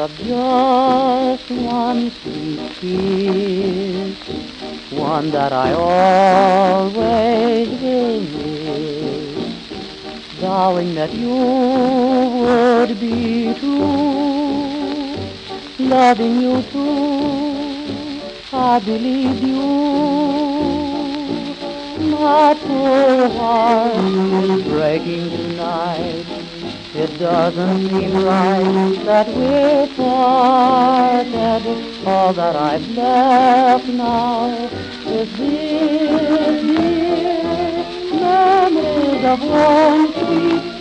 of just one sweet kiss, one that I always will miss. Vowing that you would be true, loving you too, I believe you. My poor heart is breaking tonight. It doesn't seem right that we're parted. All that I've left now is this dear memories of one sweet